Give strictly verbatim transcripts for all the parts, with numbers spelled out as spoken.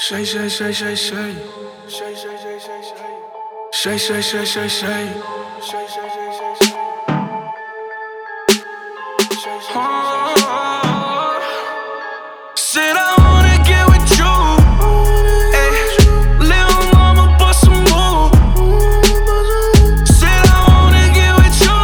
Shay, shay, shay, shay, shay. Shay, shay, shay, shay, shay. Shay, shay, shay, shay, shay. Shay, shay, shay, shay, shay. Said I wanna get with you. Ay, little mama bust some move. Said I wanna get with you.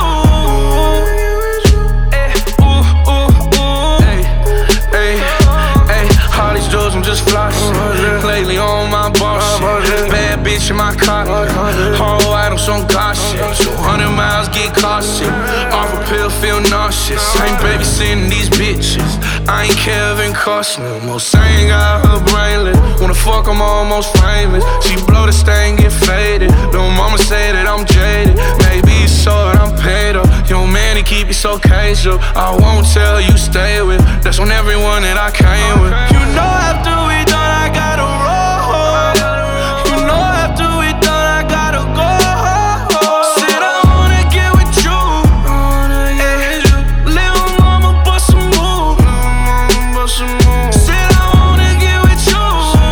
Ay, ooh, ooh, ooh. Ay, ay, ay. All these drugs, I'm just flossing. Lately on my boss shit. Bad bitch in my car. Whole items on gossip. So hundred miles get costly. Off a pill, feel nauseous. Ain't babysitting these bitches. I ain't Kevin Costner. Most ain't got her brainless. Wanna fuck, I'm almost famous. She blow the stain, get faded. Little mama say that I'm jaded. Maybe it's so that I'm paid up. Yo, man, he keep it so casual. I won't tell you stay with. That's on everyone that I came with. You know after we done, I gotta roll. You know after we done, I gotta go. Said I wanna get with you. Ay, little mama bust some move. Said I wanna get with you.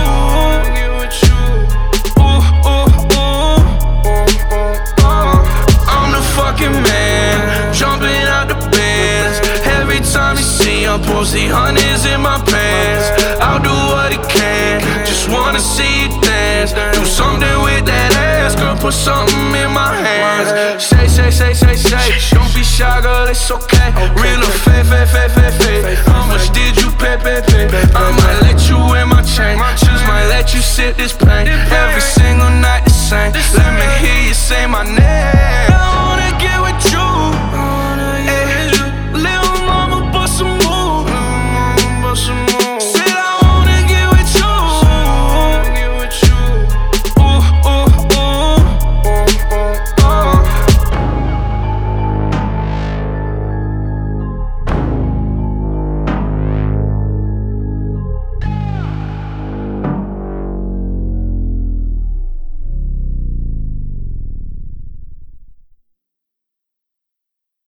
Ooh, ooh, ooh. I'm the fucking man, jumping out the Benz. Every time you see I'm posting hundreds in my pants. I'll do what it can, just wanna see you dance. Do something with that ass, girl, put something in my hands. Say, say, say, say, say, don't be shy, girl, it's okay. Real or fake, fake, fake, fake, fake. How much did you pay, pay, pay? I might let you in my chain, just might let you sit this pain.